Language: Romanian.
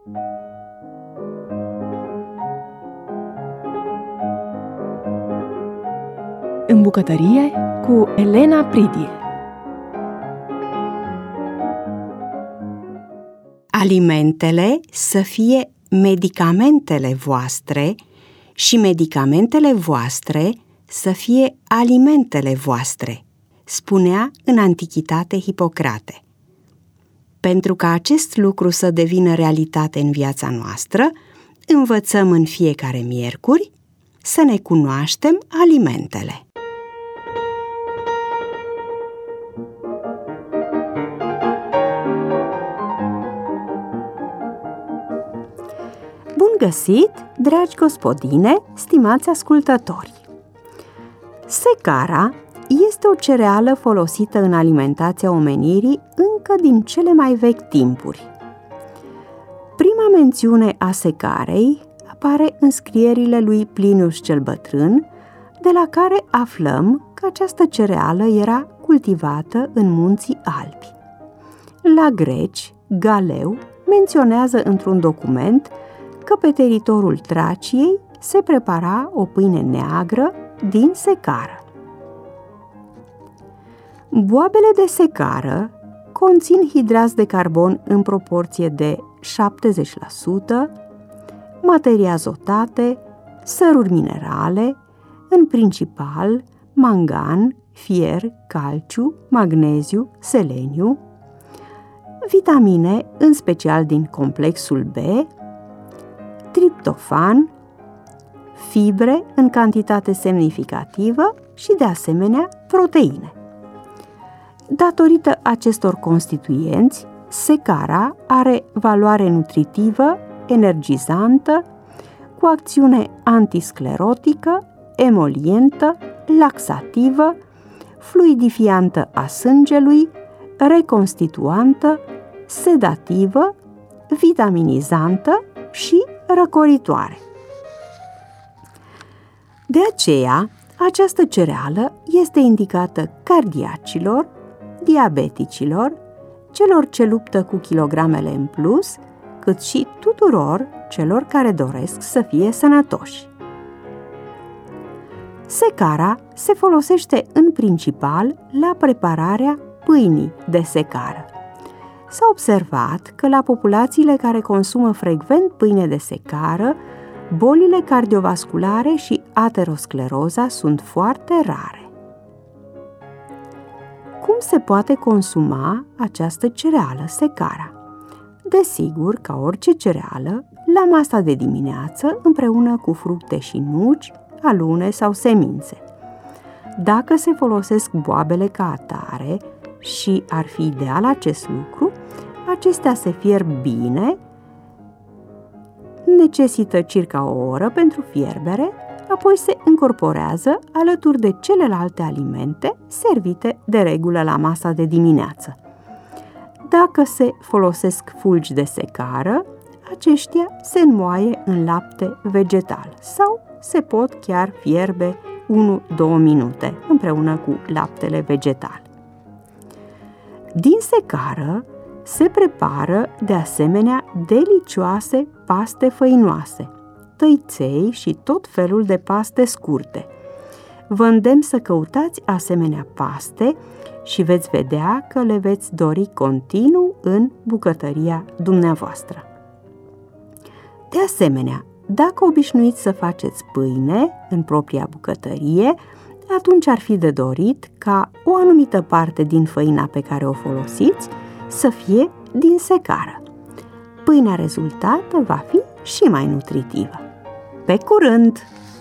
În bucătărie cu Elena Pridil. Alimentele să fie medicamentele voastre și medicamentele voastre să fie alimentele voastre, spunea în antichitate Hipocrate. Pentru ca acest lucru să devină realitate în viața noastră, învățăm în fiecare miercuri să ne cunoaștem alimentele. Bun găsit, dragi gospodine, stimați ascultători! Secara este o cereală folosită în alimentația omenirii încă din cele mai vechi timpuri. Prima mențiune a secarei apare în scrierile lui Plinius cel Bătrân, de la care aflăm că această cereală era cultivată în munții Alpi. La greci, Galeu menționează într-un document că pe teritoriul Traciei se prepara o pâine neagră din secară. Boabele de secară conțin hidrați de carbon în proporție de 70%, materii azotate, săruri minerale, în principal mangan, fier, calciu, magneziu, seleniu, vitamine, în special din complexul B, triptofan, fibre în cantitate semnificativă și, de asemenea, proteine. Datorită acestor constituenți, secara are valoare nutritivă, energizantă, cu acțiune antisclerotică, emolientă, laxativă, fluidifiantă a sângelui, reconstituantă, sedativă, vitaminizantă și răcoritoare. De aceea, această cereală este indicată cardiacilor, diabeticilor, celor ce luptă cu kilogramele în plus, cât și tuturor celor care doresc să fie sănătoși. Secara se folosește în principal la prepararea pâinii de secară. S-a observat că la populațiile care consumă frecvent pâine de secară, bolile cardiovasculare și ateroscleroza sunt foarte rare. Cum se poate consuma această cereală, secara? Desigur, ca orice cereală, la masa de dimineață, împreună cu fructe și nuci, alune sau semințe. Dacă se folosesc boabele ca atare, și ar fi ideal acest lucru, acestea se fierb bine, necesită circa o oră pentru fierbere, apoi se încorporează alături de celelalte alimente servite de regulă la masa de dimineață. Dacă se folosesc fulgi de secară, aceștia se înmoaie în lapte vegetal sau se pot chiar fierbe 1-2 minute împreună cu laptele vegetal. Din secară se prepară de asemenea delicioase paste făinoase, tăiței și tot felul de paste scurte. Vă îndemn să căutați asemenea paste și veți vedea că le veți dori continuu în bucătăria dumneavoastră. De asemenea, dacă obișnuiți să faceți pâine în propria bucătărie, atunci ar fi de dorit ca o anumită parte din făina pe care o folosiți să fie din secară. Pâinea rezultată va fi și mai nutritivă. Pe curând!